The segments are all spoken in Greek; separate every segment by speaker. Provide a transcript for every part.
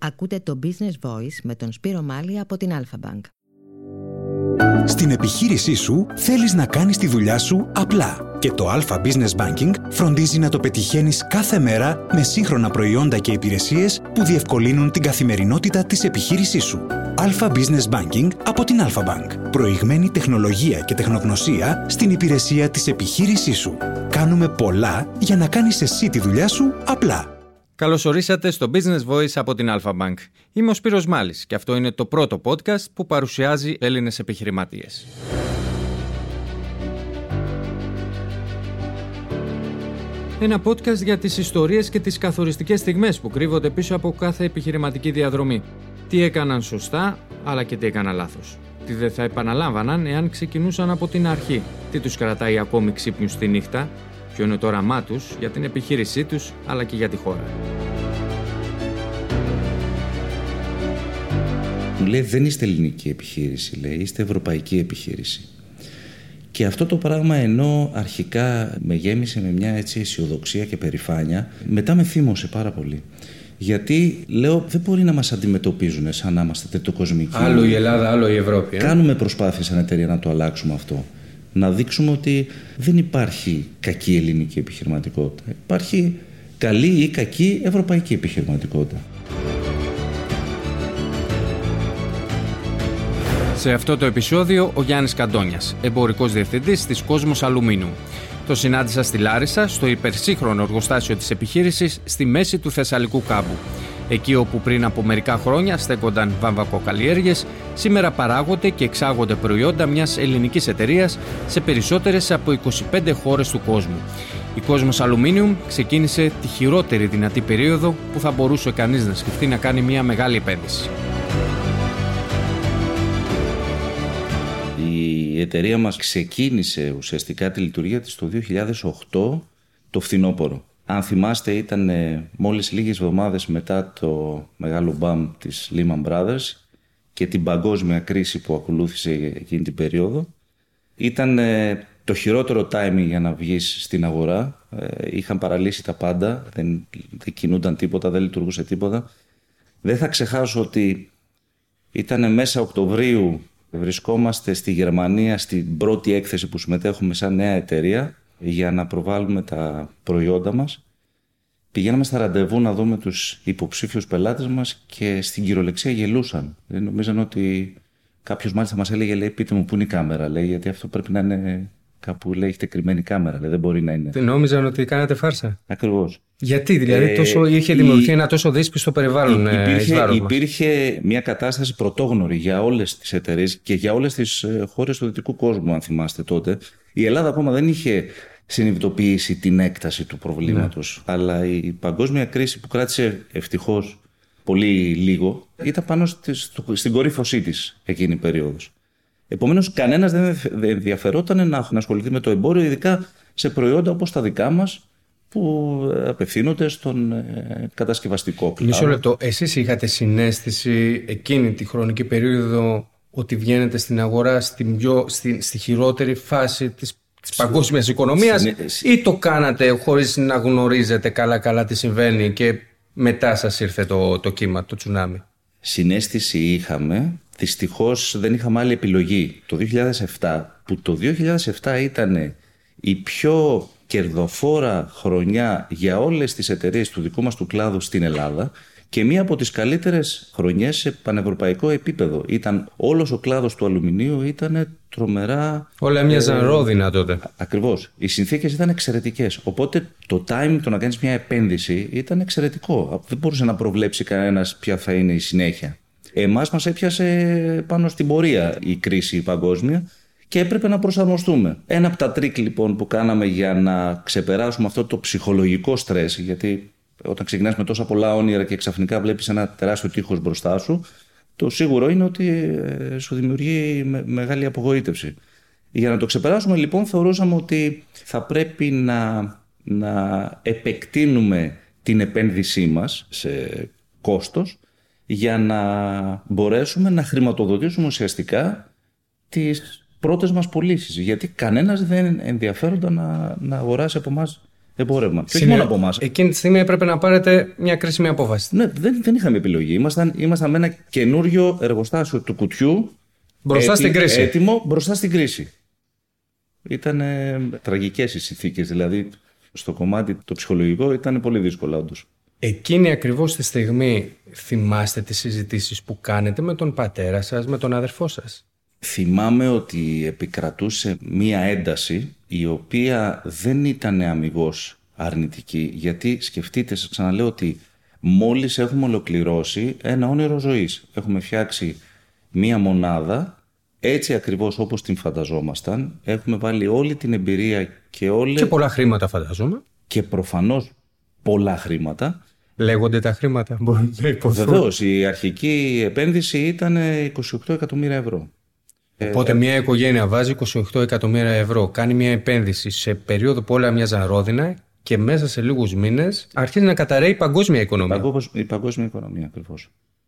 Speaker 1: Ακούτε το Business Voice με τον Σπύρο Μάλη από την Alpha Bank.
Speaker 2: Στην επιχείρησή σου θέλεις να κάνεις τη δουλειά σου απλά και το Alpha Business Banking φροντίζει να το πετυχαίνεις κάθε μέρα με σύγχρονα προϊόντα και υπηρεσίες που διευκολύνουν την καθημερινότητα της επιχείρησής σου. Alpha Business Banking από την Alpha Bank. Προηγμένη τεχνολογία και τεχνογνωσία στην υπηρεσία της επιχείρησής σου. Κάνουμε πολλά για να κάνεις εσύ τη δουλειά σου απλά.
Speaker 3: Καλώς ορίσατε στο Business Voice από την Alpha Bank. Είμαι ο Σπύρος Μάλης και αυτό είναι το πρώτο podcast που παρουσιάζει Έλληνες επιχειρηματίες. Ένα podcast για τις ιστορίες και τις καθοριστικές στιγμές που κρύβονται πίσω από κάθε επιχειρηματική διαδρομή. Τι έκαναν σωστά, αλλά και τι έκαναν λάθος. Τι δεν θα επαναλάμβαναν εάν ξεκινούσαν από την αρχή. Τι τους κρατάει ακόμη ξύπνιους τη νύχτα. Ποιο είναι το όραμά τους για την επιχείρησή τους, αλλά και για τη χώρα.
Speaker 4: Μου λέει δεν είστε ελληνική επιχείρηση, λέει, είστε ευρωπαϊκή επιχείρηση. Και αυτό το πράγμα, ενώ αρχικά με γέμισε με μια έτσι αισιοδοξία και περηφάνεια, μετά με θύμωσε πάρα πολύ. Γιατί λέω δεν μπορεί να μας αντιμετωπίζουν σαν να είμαστε τριτοκοσμικοί.
Speaker 3: Άλλο η Ελλάδα, άλλο η Ευρώπη.
Speaker 4: Κάνουμε προσπάθειες σαν εταιρεία να το αλλάξουμε αυτό. Να δείξουμε ότι δεν υπάρχει κακή ελληνική επιχειρηματικότητα. Υπάρχει καλή ή κακή ευρωπαϊκή επιχειρηματικότητα.
Speaker 3: Σε αυτό το επεισόδιο ο Γιάννης Καντώνιας, εμπορικός διευθυντής της Κόσμος Αλουμίνιου. Το συνάντησα στη Λάρισα, στο υπερσύγχρονο εργοστάσιο της επιχείρησης, στη μέση του Θεσσαλικού κάμπου. Εκεί όπου πριν από μερικά χρόνια στέκονταν βαμβακοκαλλιέργειες, σήμερα παράγονται και εξάγονται προϊόντα μιας ελληνικής εταιρείας σε περισσότερες από 25 χώρες του κόσμου. Η Κόσμος Αλουμίνιουμ ξεκίνησε τη χειρότερη δυνατή περίοδο που θα μπορούσε κανείς να σκεφτεί να κάνει μια μεγάλη επένδυση.
Speaker 4: Η εταιρεία μας ξεκίνησε ουσιαστικά τη λειτουργία της το 2008 το φθινόπωρο. Αν θυμάστε, ήταν μόλις λίγες εβδομάδες μετά το μεγάλο μπαμ της Lehman Brothers και την παγκόσμια κρίση που ακολούθησε εκείνη την περίοδο. Ήταν το χειρότερο timing για να βγεις στην αγορά. Είχαν παραλύσει τα πάντα, δεν κινούνταν τίποτα, δεν λειτουργούσε τίποτα. Δεν θα ξεχάσω ότι ήταν μέσα Οκτωβρίου, βρισκόμαστε στη Γερμανία στην πρώτη έκθεση που συμμετέχουμε σαν νέα εταιρεία για να προβάλλουμε τα προϊόντα μας. Πηγαίναμε στα ραντεβού να δούμε τους υποψήφιους πελάτες μας και στην κυριολεξία γελούσαν. Νομίζαν ότι κάποιος μάλιστα μας έλεγε, λέει, πείτε μου πού είναι η κάμερα, λέει, γιατί αυτό πρέπει να είναι κάπου, λέει, έχετε κρυμμένη κάμερα, λέει, δεν μπορεί να είναι.
Speaker 3: Νόμιζαν ότι κάνατε φάρσα.
Speaker 4: Ακριβώς.
Speaker 3: Γιατί, δηλαδή, είχε δημιουργηθεί ένα τόσο δύσπιστο περιβάλλον.
Speaker 4: Υπήρχε μια κατάσταση πρωτόγνωρη για όλες τις εταιρείες και για όλες τις χώρες του δυτικού κόσμου, αν θυμάστε τότε. Η Ελλάδα ακόμα δεν είχε συνειδητοποιήσει την έκταση του προβλήματος. Ναι. Αλλά η παγκόσμια κρίση που κράτησε ευτυχώς πολύ λίγο ήταν πάνω στην κορύφωσή της εκείνη η περίοδος. Επομένως, κανένας δεν ενδιαφερόταν να ασχοληθεί με το εμπόριο, ειδικά σε προϊόντα όπως τα δικά μας που απευθύνονται στον κατασκευαστικό κλάδο.
Speaker 3: Μισό λεπτό. Εσείς είχατε συναίσθηση εκείνη τη χρονική περίοδο ότι βγαίνετε στην αγορά στη χειρότερη φάση της παγκόσμιας οικονομίας ή το κάνατε χωρίς να γνωρίζετε καλά τι συμβαίνει και μετά σας ήρθε το κύμα, το τσουνάμι?
Speaker 4: Συναίσθηση είχαμε. Δυστυχώς δεν είχαμε άλλη επιλογή. Το 2007, που το 2007 ήταν η πιο κερδοφόρα χρονιά για όλες τις εταιρείες του δικού μας του κλάδου στην Ελλάδα και μία από τις καλύτερες χρονιές σε πανευρωπαϊκό επίπεδο. Όλος ο κλάδος του αλουμινίου ήταν τρομερά...
Speaker 3: Όλα έμοιαζαν ρόδινα τότε.
Speaker 4: Ακριβώς. Οι συνθήκες ήταν εξαιρετικές. Οπότε το timing το να κάνεις μια επένδυση ήταν εξαιρετικό. Δεν μπορούσε να προβλέψει κανένας ποια θα είναι η συνέχεια. Εμάς μας έπιασε πάνω στην πορεία η κρίση παγκόσμια και έπρεπε να προσαρμοστούμε. Ένα από τα τρίκ λοιπόν που κάναμε για να ξεπεράσουμε αυτό το ψυχολογικό στρες, γιατί όταν ξεκινάς με τόσα πολλά όνειρα και ξαφνικά βλέπεις ένα τεράστιο τείχος μπροστά σου, το σίγουρο είναι ότι σου δημιουργεί μεγάλη απογοήτευση. Για να το ξεπεράσουμε λοιπόν θεωρούσαμε ότι θα πρέπει να επεκτείνουμε την επένδυσή μας σε κόστος για να μπορέσουμε να χρηματοδοτήσουμε ουσιαστικά τις πρώτες μας πωλήσεις. Γιατί κανένας δεν ενδιαφέρονταν να αγοράσει από εμάς εμπόρευμα. Και όχι μόνο από εμάς.
Speaker 3: Εκείνη τη στιγμή έπρεπε να πάρετε μια κρίσιμη απόφαση.
Speaker 4: Ναι, δεν είχαμε επιλογή. Ήμασταν με ένα καινούριο εργοστάσιο του κουτιού.
Speaker 3: Μπροστά στην κρίση.
Speaker 4: Έτοιμο μπροστά στην κρίση. Ήταν τραγικές οι συνθήκες. Δηλαδή, στο κομμάτι το ψυχολογικό ήταν πολύ δύσκολο, όντως.
Speaker 3: Εκείνη ακριβώς τη στιγμή θυμάστε τις συζητήσεις που κάνετε με τον πατέρα σας, με τον αδερφό σας?
Speaker 4: Θυμάμαι ότι επικρατούσε μία ένταση η οποία δεν ήταν αμιγώς αρνητική, γιατί σκεφτείτε, σας ξαναλέω, ότι μόλις έχουμε ολοκληρώσει ένα όνειρο ζωής. Έχουμε φτιάξει μία μονάδα έτσι ακριβώς όπως την φανταζόμασταν. Έχουμε βάλει όλη την εμπειρία και όλες...
Speaker 3: Και πολλά χρήματα, φαντάζομαι.
Speaker 4: Και προφανώς πολλά χρήματα.
Speaker 3: Λέγονται τα χρήματα, μπορούν να υποθούν.
Speaker 4: Βεβαίως, η αρχική επένδυση ήταν 28 εκατομμύρια ευρώ.
Speaker 3: Οπότε μια οικογένεια βάζει 28 εκατομμύρια ευρώ, κάνει μια επένδυση σε περίοδο που όλα μοιάζαν ρόδινα και μέσα σε λίγους μήνες αρχίζει να καταρρέει η παγκόσμια οικονομία.
Speaker 4: Η παγκόσμια οικονομία, ακριβώς.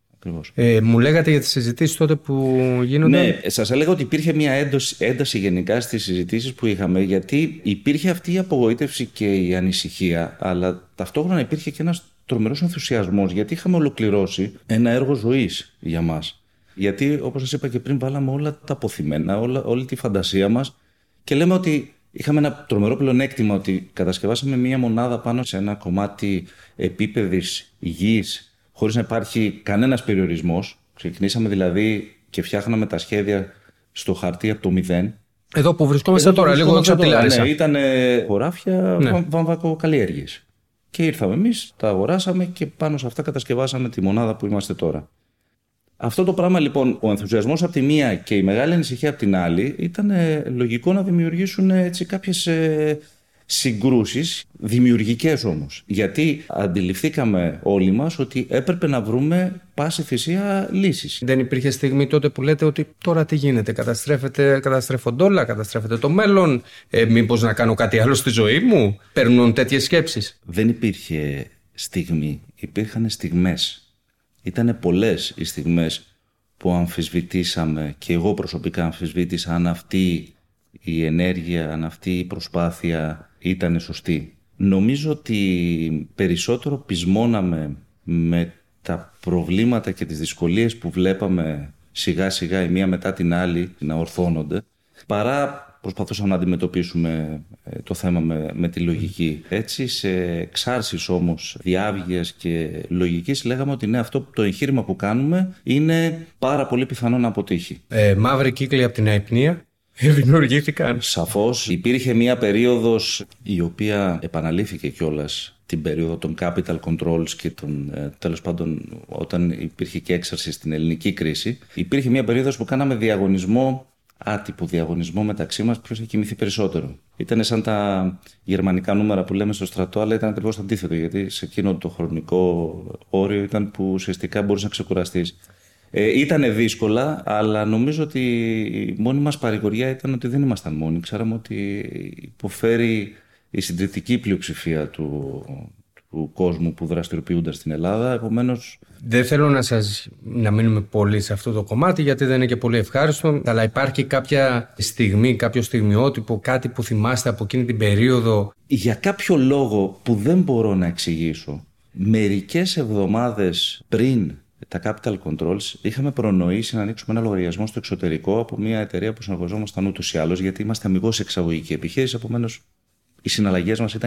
Speaker 3: Μου λέγατε για τις συζητήσεις τότε που γίνονται.
Speaker 4: Ναι, σας έλεγα ότι υπήρχε μια ένταση γενικά στις συζητήσεις που είχαμε, γιατί υπήρχε αυτή η απογοήτευση και η ανησυχία, αλλά ταυτόχρονα υπήρχε και ένας τρομερός ενθουσιασμός, γιατί είχαμε ολοκληρώσει ένα έργο ζωής για μας. Γιατί, όπως σας είπα και πριν, βάλαμε όλα τα αποθυμένα, όλη τη φαντασία μας και λέμε ότι είχαμε ένα τρομερό πλεονέκτημα, ότι κατασκευάσαμε μια μονάδα πάνω σε ένα κομμάτι επίπεδης υγιής, χωρίς να υπάρχει κανένας περιορισμός. Ξεκινήσαμε δηλαδή και φτιάχναμε τα σχέδια στο χαρτί από το 0.
Speaker 3: Εδώ που βρισκόμαστε τώρα, λίγο έξω από τη Λάρισα.
Speaker 4: Ναι, ήταν χωράφια βαμβακοκαλλιέργειες. Και ήρθαμε εμείς, τα αγοράσαμε και πάνω σε αυτά κατασκευάσαμε τη μονάδα που είμαστε τώρα. Αυτό το πράγμα λοιπόν, ο ενθουσιασμός από τη μία και η μεγάλη ανησυχία από την άλλη, ήταν λογικό να δημιουργήσουν έτσι κάποιες συγκρούσεις, δημιουργικές όμως. Γιατί αντιληφθήκαμε όλοι μας ότι έπρεπε να βρούμε πάση θυσία λύσεις.
Speaker 3: Δεν υπήρχε στιγμή τότε που λέτε ότι τώρα τι γίνεται, καταστρέφονται όλα, καταστρέφεται το μέλλον, μήπως να κάνω κάτι άλλο στη ζωή μου? Παίρνουν τέτοιες σκέψεις?
Speaker 4: Δεν υπήρχε στιγμή, υπήρχαν στιγμές. Ήτανε πολλές οι στιγμές που αμφισβητήσαμε και εγώ προσωπικά αμφισβήτησα αν αυτή η ενέργεια, αν αυτή η προσπάθεια ήταν σωστή. Νομίζω ότι περισσότερο πεισμόναμε με τα προβλήματα και τις δυσκολίες που βλέπαμε σιγά σιγά η μία μετά την άλλη να ορθώνονται, παρά προσπαθούσαμε να αντιμετωπίσουμε το θέμα με τη λογική. Έτσι, σε εξάρσεις όμως διάβγειας και λογικής, λέγαμε ότι ναι, αυτό το εγχείρημα που κάνουμε είναι πάρα πολύ πιθανό να αποτύχει.
Speaker 3: Μαύροι κύκλοι από την αϊπνία δημιουργήθηκαν.
Speaker 4: Σαφώς. Υπήρχε μία περίοδος η οποία επαναλήφθηκε κιόλας, την περίοδο των capital controls και τέλος πάντων όταν υπήρχε και έξαρση στην ελληνική κρίση. Υπήρχε μία περίοδος που κάναμε διαγωνισμό, άτυπο διαγωνισμό μεταξύ μας, ποιος θα κοιμηθεί περισσότερο. Ήταν σαν τα γερμανικά νούμερα που λέμε στο στρατό, αλλά ήταν ακριβώς το αντίθετο, γιατί σε εκείνο το χρονικό όριο ήταν που ουσιαστικά μπορείς να ξεκουραστείς. Ήτανε δύσκολα, αλλά νομίζω ότι η μόνη μας παρηγοριά ήταν ότι δεν ήμασταν μόνοι. Ξέραμε ότι υποφέρει η συντριπτική πλειοψηφία του κόσμου που δραστηριοποιούνται στην Ελλάδα. Επομένως,
Speaker 3: δεν θέλω να μείνουμε πολύ σε αυτό το κομμάτι, γιατί δεν είναι και πολύ ευχάριστο, αλλά υπάρχει κάποια στιγμή, κάποιο στιγμιότυπο, κάτι που θυμάστε από εκείνη την περίοδο?
Speaker 4: Για κάποιο λόγο που δεν μπορώ να εξηγήσω, μερικές εβδομάδες πριν τα capital controls είχαμε προνοήσει να ανοίξουμε ένα λογαριασμό στο εξωτερικό από μια εταιρεία που συνεργαζόμασταν ούτως ή άλλως, γιατί είμαστε αμιγώς εξαγωγική επιχείρηση. Επομένως, οι συναλλαγές μας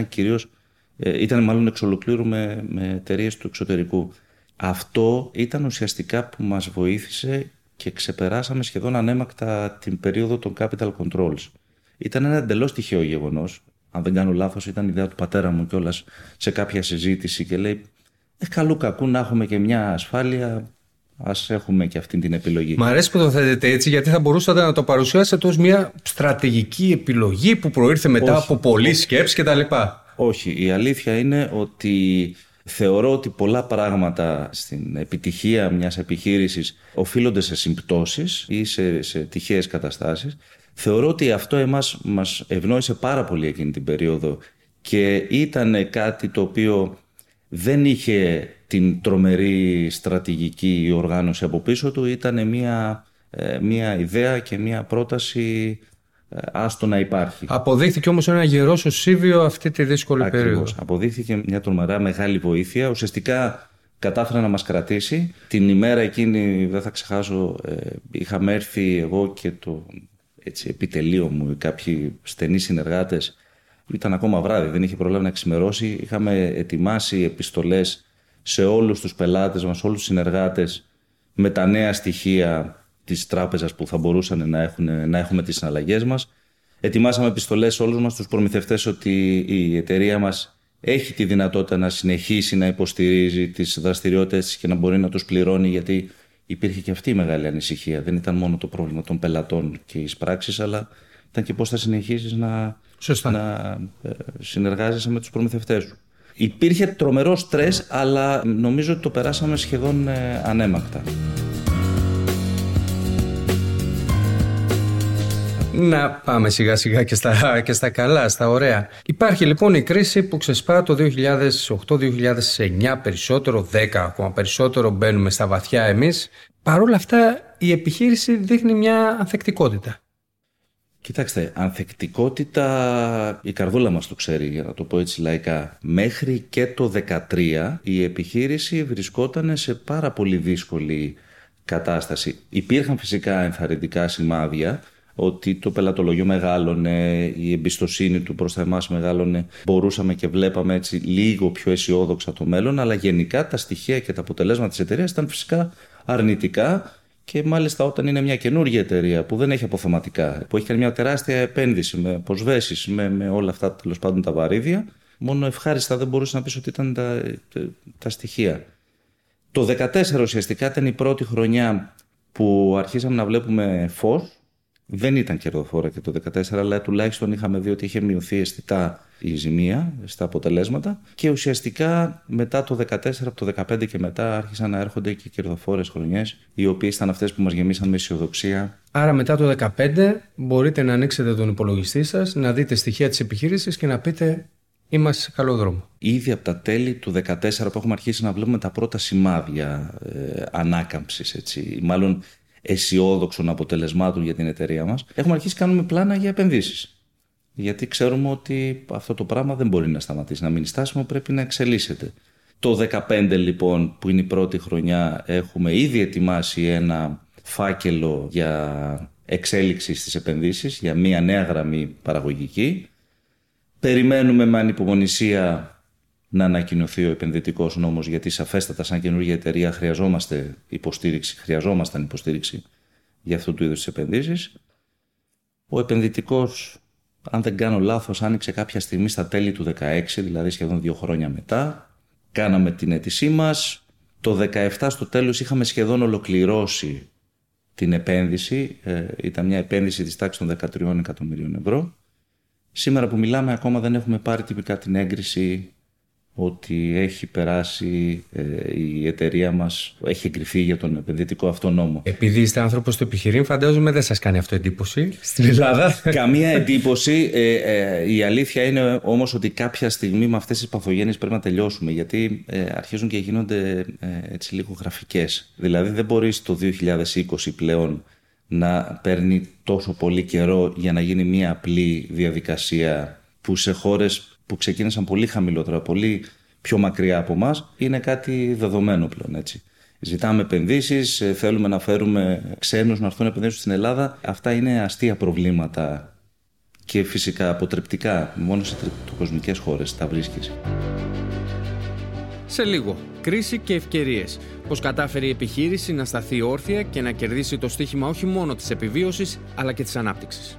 Speaker 4: ήταν μάλλον εξ ολοκλήρου με εταιρείες του εξωτερικού. Αυτό ήταν ουσιαστικά που μας βοήθησε και ξεπεράσαμε σχεδόν ανέμακτα την περίοδο των capital controls. Ήταν ένα εντελώς τυχαίο γεγονός. Αν δεν κάνω λάθος, ήταν ιδέα του πατέρα μου κιόλας σε κάποια συζήτηση και λέει: καλού κακού να έχουμε και μια ασφάλεια, ας έχουμε και αυτή την επιλογή.
Speaker 3: Μ' αρέσει που το θέτετε έτσι, γιατί θα μπορούσατε να το παρουσιάσετε ως μια στρατηγική επιλογή που προήρθε μετά από πολλή σκέψη κτλ.
Speaker 4: Όχι, η αλήθεια είναι ότι θεωρώ ότι πολλά πράγματα στην επιτυχία μιας επιχείρησης οφείλονται σε συμπτώσεις ή σε τυχαίες καταστάσεις. Θεωρώ ότι αυτό εμάς μας ευνόησε πάρα πολύ εκείνη την περίοδο και ήταν κάτι το οποίο δεν είχε την τρομερή στρατηγική οργάνωση από πίσω του. Ήταν μια ιδέα και μια πρόταση άστο να υπάρχει.
Speaker 3: Αποδείχθηκε όμως ένα γερό σωσίβιο αυτή τη δύσκολη περίοδο.
Speaker 4: Αποδείχθηκε μια τρομερά μεγάλη βοήθεια. Ουσιαστικά κατάφερε να μας κρατήσει. Την ημέρα εκείνη, δεν θα ξεχάσω, είχαμε έρθει εγώ και το επιτελείο μου, κάποιοι στενοί συνεργάτες. Ήταν ακόμα βράδυ, δεν είχε προλάβει να ξημερώσει. Είχαμε ετοιμάσει επιστολές σε όλους τους πελάτες μας, όλους τους συνεργάτες, με τα νέα στοιχεία της τράπεζας που θα μπορούσαν να έχουμε τις συναλλαγές μας. Ετοιμάσαμε επιστολές σε όλους μας τους προμηθευτές ότι η εταιρεία μας έχει τη δυνατότητα να συνεχίσει να υποστηρίζει τις δραστηριότητες της και να μπορεί να τους πληρώνει, γιατί υπήρχε και αυτή η μεγάλη ανησυχία. Δεν ήταν μόνο το πρόβλημα των πελατών και οι πράξεις, αλλά ήταν και πώς θα συνεχίσεις να συνεργάζεσαι με τους προμηθευτές σου. Υπήρχε τρομερό στρες, αλλά νομίζω ότι το περάσαμε σχεδόν ανέμακτα.
Speaker 3: Να πάμε σιγά σιγά και στα καλά, στα ωραία. Υπάρχει λοιπόν η κρίση που ξεσπά το 2008-2009, περισσότερο, 10 ακόμα περισσότερο, μπαίνουμε στα βαθιά εμείς. Παρ' όλα αυτά η επιχείρηση δείχνει μια ανθεκτικότητα.
Speaker 4: Κοιτάξτε, ανθεκτικότητα η καρδούλα μας το ξέρει, για να το πω έτσι λαϊκά. Μέχρι και το 2013 η επιχείρηση βρισκόταν σε πάρα πολύ δύσκολη κατάσταση. Υπήρχαν φυσικά ενθαρρυντικά σημάδια ότι το πελατολογείο μεγάλωνε, η εμπιστοσύνη του προς τα εμάς μεγάλωνε, μπορούσαμε και βλέπαμε έτσι λίγο πιο αισιόδοξα το μέλλον, αλλά γενικά τα στοιχεία και τα αποτελέσματα της εταιρείας ήταν φυσικά αρνητικά. Και μάλιστα όταν είναι μια καινούργια εταιρεία που δεν έχει αποθεματικά, που έχει κάνει μια τεράστια επένδυση με αποσβέσεις, με όλα αυτά τέλος πάντων τα βαρύδια, μόνο ευχάριστα δεν μπορούσε να πεις ότι ήταν τα στοιχεία. Το 2014 ουσιαστικά ήταν η πρώτη χρονιά που αρχίσαμε να βλέπουμε φως. Δεν ήταν κερδοφόρα και το 2014, αλλά τουλάχιστον είχαμε δει ότι είχε μειωθεί αισθητά η ζημία στα αποτελέσματα και ουσιαστικά μετά το 2014, από το 2015 και μετά άρχισαν να έρχονται και κερδοφόρες χρονιές, οι οποίες ήταν αυτές που μας γεμίσαν με αισιοδοξία.
Speaker 3: Άρα μετά το 2015 μπορείτε να ανοίξετε τον υπολογιστή σας, να δείτε στοιχεία της επιχείρησης και να πείτε είμαστε σε καλό δρόμο.
Speaker 4: Ήδη από τα τέλη του 2014 που έχουμε αρχίσει να βλέπουμε τα πρώτα σημάδια ανάκαμψης, έτσι, μάλλον αισιόδοξων αποτελεσμάτων για την εταιρεία μας, έχουμε αρχίσει να κάνουμε πλάνα για επενδύσεις. Γιατί ξέρουμε ότι αυτό το πράγμα δεν μπορεί να σταματήσει, να μείνει στάσιμο, πρέπει να εξελίσσεται. Το 2015 λοιπόν, που είναι η πρώτη χρονιά, έχουμε ήδη ετοιμάσει ένα φάκελο για εξέλιξη στις επενδύσεις, για μια νέα γραμμή παραγωγική. Περιμένουμε με ανυπομονησία να ανακοινωθεί ο επενδυτικός νόμος, γιατί σαφέστατα σαν καινούργια εταιρεία χρειαζόμασταν υποστήριξη για αυτού του είδους τις επενδύσεις. Ο επενδυτικός, αν δεν κάνω λάθος, άνοιξε κάποια στιγμή στα τέλη του 2016, δηλαδή σχεδόν 2 χρόνια μετά. Κάναμε την αίτησή μας. Το 2017 στο τέλος είχαμε σχεδόν ολοκληρώσει την επένδυση. Ήταν μια επένδυση της τάξης των 13 εκατομμυρίων ευρώ. Σήμερα που μιλάμε ακόμα δεν έχουμε πάρει τυπικά την έγκριση ότι έχει περάσει η εταιρεία μας, έχει εγκριθεί για τον επενδυτικό αυτό νόμο.
Speaker 3: Επειδή είστε άνθρωπος του επιχειρήν, φαντάζομαι δεν σας κάνει αυτό εντύπωση στην Ελλάδα.
Speaker 4: Καμία εντύπωση. Η αλήθεια είναι όμως ότι κάποια στιγμή με αυτές τις παθογένειες πρέπει να τελειώσουμε, γιατί αρχίζουν και γίνονται έτσι λίγο γραφικές. Δηλαδή δεν μπορείς το 2020 πλέον να παίρνει τόσο πολύ καιρό για να γίνει μια απλή διαδικασία που σε χώρες που ξεκίνησαν πολύ χαμηλότερα, πολύ πιο μακριά από εμάς, είναι κάτι δεδομένο πλέον, έτσι. Ζητάμε επενδύσεις, θέλουμε να φέρουμε ξένους να έρθουν να επενδύσουν στην Ελλάδα. Αυτά είναι αστεία προβλήματα και φυσικά αποτρεπτικά. Μόνο σε τριτοκοσμικές χώρες τα βρίσκεις.
Speaker 3: Σε λίγο, κρίση και ευκαιρίες. Πώς κατάφερε η επιχείρηση να σταθεί όρθια και να κερδίσει το στοίχημα όχι μόνο της επιβίωσης, αλλά και της ανάπτυξης.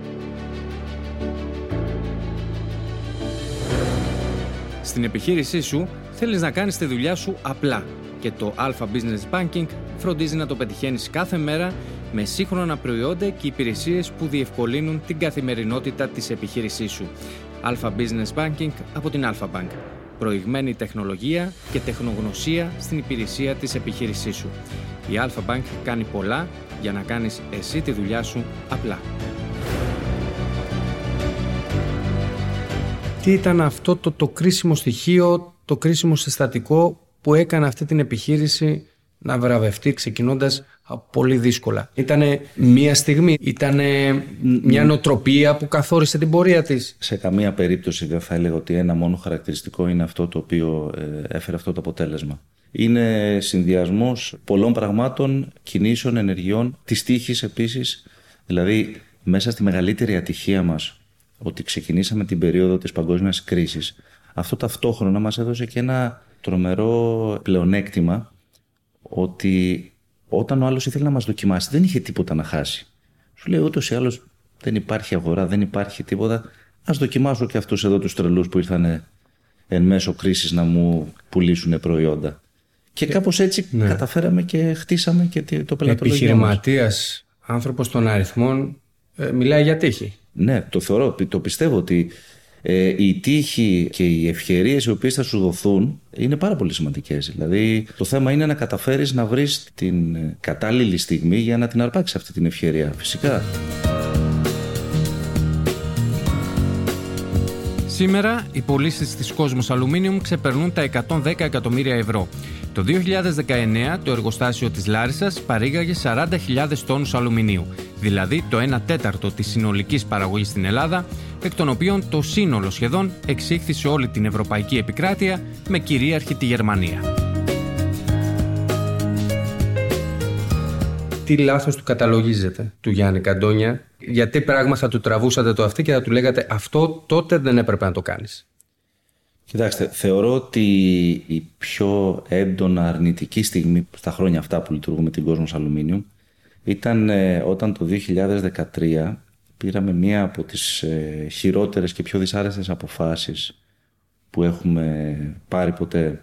Speaker 3: Στην επιχείρησή σου θέλεις να κάνεις τη δουλειά σου απλά και το Alpha Business Banking φροντίζει να το πετυχαίνεις κάθε μέρα με σύγχρονα προϊόντα και υπηρεσίες που διευκολύνουν την καθημερινότητα της επιχείρησής σου. Alpha Business Banking από την Alpha Bank. Προηγμένη τεχνολογία και τεχνογνωσία στην υπηρεσία της επιχείρησής σου. Η Alpha Bank κάνει πολλά για να κάνεις εσύ τη δουλειά σου απλά. Τι ήταν αυτό το κρίσιμο στοιχείο, το κρίσιμο συστατικό που έκανε αυτή την επιχείρηση να βραβευτεί ξεκινώντας πολύ δύσκολα? Ήτανε μία στιγμή, ήτανε μια νοοτροπία που καθόρισε την πορεία της?
Speaker 4: Σε καμία περίπτωση δεν θα έλεγα ότι ένα μόνο χαρακτηριστικό είναι αυτό το οποίο έφερε αυτό το αποτέλεσμα. Είναι συνδυασμός πολλών πραγμάτων, κινήσεων, ενεργειών, της τύχης επίσης. Δηλαδή, μέσα στη μεγαλύτερη ατυχία μας, ότι ξεκινήσαμε την περίοδο της παγκόσμιας κρίσης, αυτό ταυτόχρονα μας έδωσε και ένα τρομερό πλεονέκτημα, ότι όταν ο άλλος ήθελε να μας δοκιμάσει, δεν είχε τίποτα να χάσει. Σου λέει ούτως ή άλλως δεν υπάρχει αγορά, δεν υπάρχει τίποτα. Ας δοκιμάσω και αυτούς εδώ τους τρελούς που ήρθαν εν μέσω κρίσης να μου πουλήσουν προϊόντα. Και κάπως έτσι καταφέραμε και χτίσαμε και το πελατολογία μας.
Speaker 3: Επιχειρηματίας, άνθρωπος των αριθμών, μιλάει για τύχη.
Speaker 4: Ναι, το θεωρώ, το πιστεύω ότι η τύχη και οι ευκαιρίες οι οποίες θα σου δοθούν είναι πάρα πολύ σημαντικές. Δηλαδή, το θέμα είναι να καταφέρεις να βρεις την κατάλληλη στιγμή για να την αρπάξεις αυτή την ευκαιρία. Φυσικά.
Speaker 3: Σήμερα, οι πωλήσεις της Cosmos Aluminium ξεπερνούν τα 110 εκατομμύρια ευρώ. Το 2019, το εργοστάσιο της Λάρισσας παρήγαγε 40.000 τόνους αλουμινίου, δηλαδή το 1/4 της συνολικής παραγωγής στην Ελλάδα, εκ των οποίων το σύνολο σχεδόν εξήχθη σε όλη την ευρωπαϊκή επικράτεια, με κυρίαρχη τη Γερμανία. Τι λάθος του καταλογίζετε, του Γιάννη Καντόνια? Γιατί πράγμα θα του τραβούσατε το αυτί και θα του λέγατε αυτό τότε δεν έπρεπε να το κάνεις?
Speaker 4: Κοιτάξτε, θεωρώ ότι η πιο έντονα αρνητική στιγμή στα χρόνια αυτά που λειτουργούμε την Cosmos Aluminium ήταν όταν το 2013 πήραμε μία από τις χειρότερες και πιο δυσάρεστες αποφάσεις που έχουμε πάρει ποτέ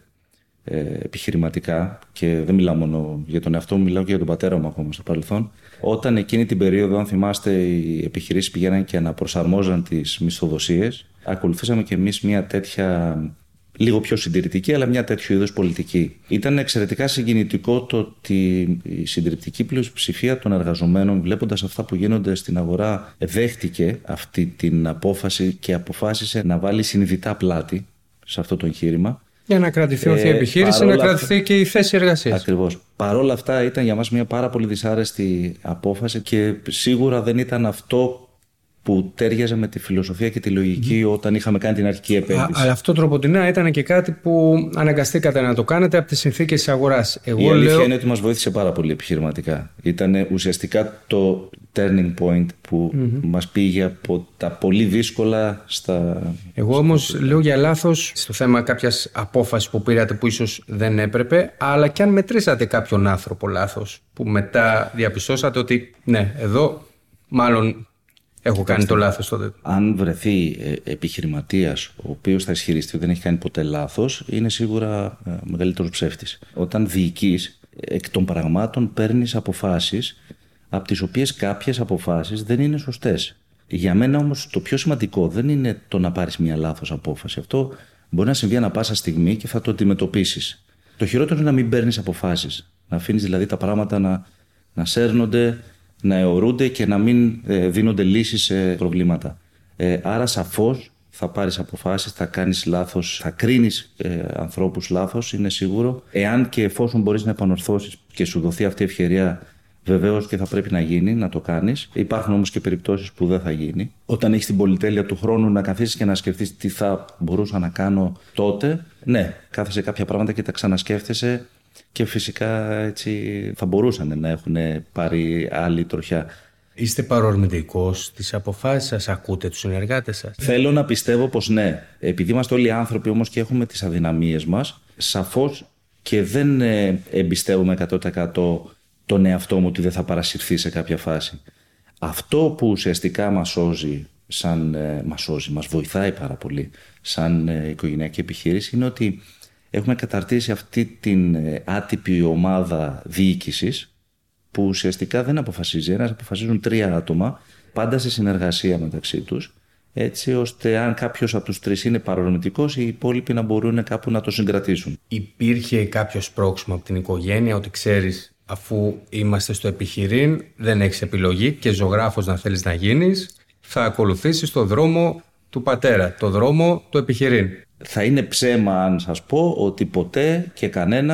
Speaker 4: επιχειρηματικά, και δεν μιλάω μόνο για τον εαυτό μου, μιλάω και για τον πατέρα μου ακόμα στο παρελθόν. Όταν εκείνη την περίοδο, αν θυμάστε, οι επιχειρήσεις πηγαίναν και αναπροσαρμόζαν τις μισθοδοσίες, ακολουθήσαμε και εμείς μια τέτοια, λίγο πιο συντηρητική, αλλά μια τέτοιου είδους πολιτική. Ήταν εξαιρετικά συγκινητικό το ότι η συντριπτική πλειοψηφία των εργαζομένων, βλέποντας αυτά που γίνονται στην αγορά, δέχτηκε αυτή την απόφαση και αποφάσισε να βάλει συνειδητά πλάτη σε αυτό το εγχείρημα. Για να κρατηθεί η επιχείρηση, να κρατηθεί και η θέση εργασίας. Ακριβώς. Παρόλα αυτά ήταν για μας μια πάρα πολύ δυσάρεστη απόφαση και σίγουρα δεν ήταν αυτό που τέριαζε με τη φιλοσοφία και τη λογική όταν είχαμε κάνει την αρχική επένδυση. Αλλά αυτό τροποντινά ήταν και κάτι που αναγκαστήκατε να το κάνετε από τις συνθήκες της αγοράς. Η αλήθεια είναι ότι μας βοήθησε πάρα πολύ επιχειρηματικά. Ήταν ουσιαστικά το turning point που μας πήγε από τα πολύ δύσκολα στα... Εγώ όμως λέω για λάθος στο θέμα κάποιας απόφασης που πήρατε που ίσως δεν έπρεπε, αλλά και αν μετρήσατε κάποιον άνθρωπο λάθος που μετά διαπιστώσατε ότι ναι, εδώ μάλλον... Έχω κάνει το λάθος τότε. Αν βρεθεί επιχειρηματίας ο οποίος θα ισχυριστεί ότι δεν έχει κάνει ποτέ λάθος, είναι σίγουρα μεγαλύτερος ψεύτης. Όταν διοικείς, εκ των πραγμάτων παίρνεις αποφάσεις, από τις οποίες κάποιες αποφάσεις δεν είναι σωστές. Για μένα όμως το πιο σημαντικό δεν είναι το να πάρεις μια λάθος απόφαση. Αυτό μπορεί να συμβεί ανά πάσα στιγμή και θα το αντιμετωπίσεις. Το χειρότερο είναι να μην παίρνεις αποφάσεις. Να αφήνεις δηλαδή τα πράγματα να σέρνονται, να αιωρούνται και να μην δίνονται λύσεις σε προβλήματα. Άρα σαφώς θα πάρεις αποφάσεις, θα κάνεις λάθος, θα κρίνεις ανθρώπους λάθος, είναι σίγουρο. Εάν και εφόσον μπορείς να επανορθώσεις και σου δοθεί αυτή η ευκαιρία, βεβαίως και θα πρέπει να γίνει, να το κάνεις. Υπάρχουν όμως και περιπτώσεις που δεν θα γίνει. Όταν έχεις την πολυτέλεια του χρόνου να καθίσεις και να σκεφτείς τι θα μπορούσα να κάνω τότε, ναι, κάθεσαι κάποια πράγματα και τα ξανασκέφτεσαι. Και φυσικά έτσι θα μπορούσαν να έχουν πάρει άλλη τροχιά. Είστε παρορμητικός στις αποφάσεις σας, ακούτε τους συνεργάτες σας? Θέλω να πιστεύω πως ναι. Επειδή είμαστε όλοι άνθρωποι όμως και έχουμε τις αδυναμίες μας, σαφώς και δεν εμπιστεύομαι 100% τον εαυτό μου ότι δεν θα παρασυρθεί σε κάποια φάση. Αυτό που ουσιαστικά μας σώζει, μας βοηθάει πάρα πολύ σαν οικογενειακή επιχείρηση, είναι ότι έχουμε καταρτήσει αυτή την άτυπη ομάδα διοίκησης που ουσιαστικά δεν αποφασίζει ένας, αποφασίζουν 3 άτομα, πάντα σε συνεργασία μεταξύ τους, έτσι ώστε αν κάποιος από τους 3 είναι παρορμητικός, οι υπόλοιποι να μπορούν κάπου να το συγκρατήσουν. Υπήρχε κάποιο σπρώξιμο από την οικογένεια ότι ξέρεις, αφού είμαστε στο επιχειρήν, δεν έχεις επιλογή και ζωγράφος να θέλεις να γίνεις, θα ακολουθήσεις το δρόμο του πατέρα, το δρόμο του επιχειρήν? Θα είναι ψέμα αν σας πω ότι ποτέ και κανένας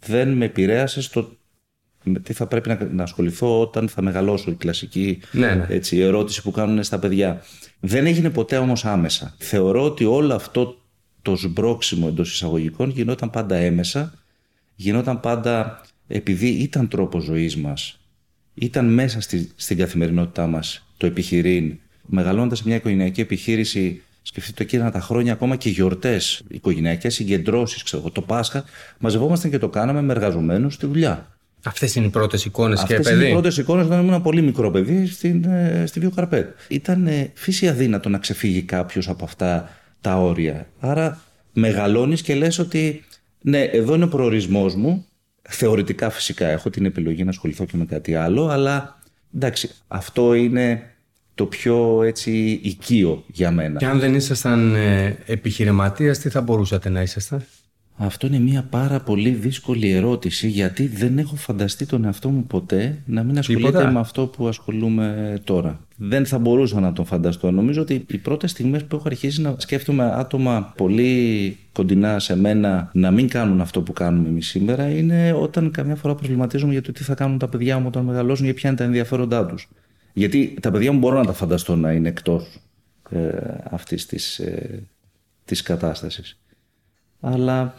Speaker 4: δεν με επηρέασε στο με τι θα πρέπει να ασχοληθώ όταν θα μεγαλώσω. Η κλασική έτσι, ερώτηση που κάνουν στα παιδιά. Δεν έγινε ποτέ όμως άμεσα. Θεωρώ ότι όλο αυτό το σμπρόξιμο εντός εισαγωγικών γινόταν πάντα έμεσα, γινόταν πάντα επειδή ήταν τρόπος ζωής μας, ήταν μέσα στην καθημερινότητά μας το επιχειρήν. Μεγαλώντας μια οικογενειακή επιχείρηση, σκεφτείτε εκείνα τα χρόνια, ακόμα και γιορτές, οικογενειακές συγκεντρώσεις, το Πάσχα, μαζευόμασταν και το κάναμε με εργαζομένους στη δουλειά.
Speaker 3: Αυτές είναι οι πρώτες εικόνες και παιδί.
Speaker 4: Αυτές είναι οι πρώτες εικόνες όταν ήμουν ένα πολύ μικρό παιδί στη Βίο Καρπέτ. Ήταν φύση αδύνατο να ξεφύγει κάποιος από αυτά τα όρια. Άρα μεγαλώνεις και λες ότι ναι, εδώ είναι ο προορισμός μου. Θεωρητικά φυσικά έχω την επιλογή να ασχοληθώ και με κάτι άλλο, αλλά εντάξει, αυτό είναι το πιο έτσι οικείο για μένα.
Speaker 3: Και αν δεν ήσασταν επιχειρηματίας, τι θα μπορούσατε να ήσασταν?
Speaker 4: Αυτό είναι μια πάρα πολύ δύσκολη ερώτηση, γιατί δεν έχω φανταστεί τον εαυτό μου ποτέ να μην ασχολείται με αυτό που ασχολούμαι τώρα. Δεν θα μπορούσα να τον φανταστώ. Νομίζω ότι οι πρώτες στιγμές που έχω αρχίσει να σκέφτομαι άτομα πολύ κοντινά σε μένα να μην κάνουν αυτό που κάνουμε εμείς σήμερα, είναι όταν καμιά φορά προβληματίζομαι για το τι θα κάνουν τα παιδιά μου όταν μεγαλώσουν και ποια είναι τα ενδιαφέροντά τους. Γιατί τα παιδιά μου μπορώ να τα φανταστώ να είναι εκτός αυτής της κατάστασης. Αλλά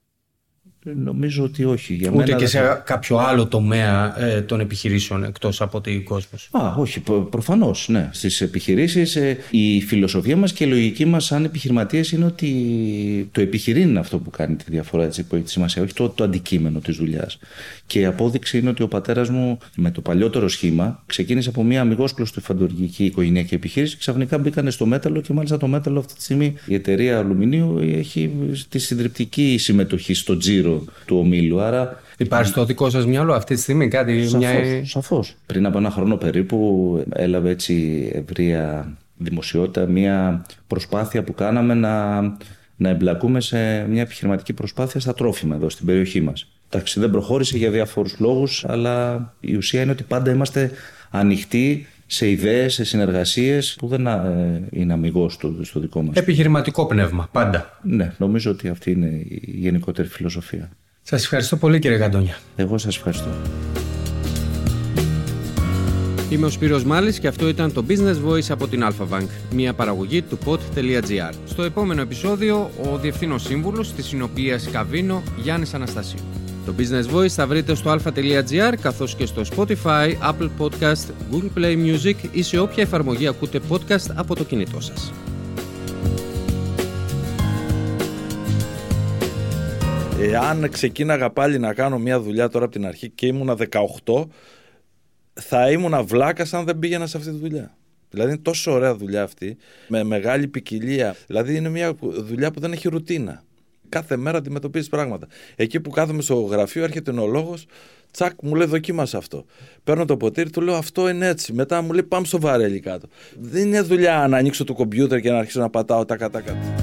Speaker 4: νομίζω ότι όχι. Για
Speaker 3: ούτε
Speaker 4: μένα
Speaker 3: και σε κάποιο άλλο τομέα των επιχειρήσεων εκτός από την Κόσμος.
Speaker 4: Όχι, προφανώς, ναι. Στις επιχειρήσεις η φιλοσοφία μας και η λογική μας σαν επιχειρηματίες είναι ότι το επιχειρήν είναι αυτό που κάνει τη διαφορά, έτσι, που έχει τη σημασία, όχι το αντικείμενο της δουλειάς. Και η απόδειξη είναι ότι ο πατέρας μου με το παλιότερο σχήμα ξεκίνησε από μια αμιγόσκλωστο φαντουργική οικογενειακή επιχείρηση και ξαφνικά μπήκανε στο μέταλλο, και μάλιστα το μέταλλο αυτή τη στιγμή η εταιρεία αλουμινίου έχει τη συντριπτική συμμετοχή στο τζίρο του ομίλου. Άρα
Speaker 3: υπάρχει στο δικό σας μυαλό αυτή τη στιγμή κάτι?
Speaker 4: Σαφώς. Πριν από ένα χρόνο περίπου έλαβε έτσι ευρεία δημοσιότητα μια προσπάθεια που κάναμε να εμπλακούμε σε μια επιχειρηματική προσπάθεια στα τρόφιμα εδώ στην περιοχή μας. Εντάξει, δεν προχώρησε για διάφορους λόγους, αλλά η ουσία είναι ότι πάντα είμαστε ανοιχτοί σε ιδέες, σε συνεργασίες που δεν είναι αμιγώς στο δικό μας.
Speaker 3: Επιχειρηματικό πνεύμα, πάντα.
Speaker 4: Ναι, νομίζω ότι αυτή είναι η γενικότερη φιλοσοφία.
Speaker 3: Σας ευχαριστώ πολύ, κύριε Καντόνια.
Speaker 4: Εγώ σας ευχαριστώ.
Speaker 3: Είμαι ο Σπύρος Μάλης και αυτό ήταν το Business Voice από την Alpha Bank, μια παραγωγή του pod.gr. Στο επόμενο επεισόδιο, ο Διευθύνων Σύμβουλος της Συνοπίας Καβίνο, Γιάννης Αναστασίου. Το Business Voice θα βρείτε στο alpha.gr καθώς και στο Spotify, Apple Podcast, Google Play Music ή σε όποια εφαρμογή ακούτε podcast από το κινητό σας.
Speaker 5: Εάν ξεκίναγα πάλι να κάνω μια δουλειά τώρα από την αρχή και ήμουνα 18, θα ήμουνα βλάκας αν δεν πήγαινα σε αυτή τη δουλειά. Δηλαδή είναι τόσο ωραία δουλειά αυτή, με μεγάλη ποικιλία. Δηλαδή είναι μια δουλειά που δεν έχει ρουτίνα. Κάθε μέρα αντιμετωπίζεις πράγματα. Εκεί που κάθομαι στο γραφείο, έρχεται ο λόγος, τσακ, μου λέει δοκίμασε αυτό. Παίρνω το ποτήρι, του λέω αυτό είναι έτσι. Μετά μου λέει πάμε στο βαρέλι κάτω. Δεν είναι δουλειά να ανοίξω το κομπιούτερ και να αρχίσω να πατάω τα κατά.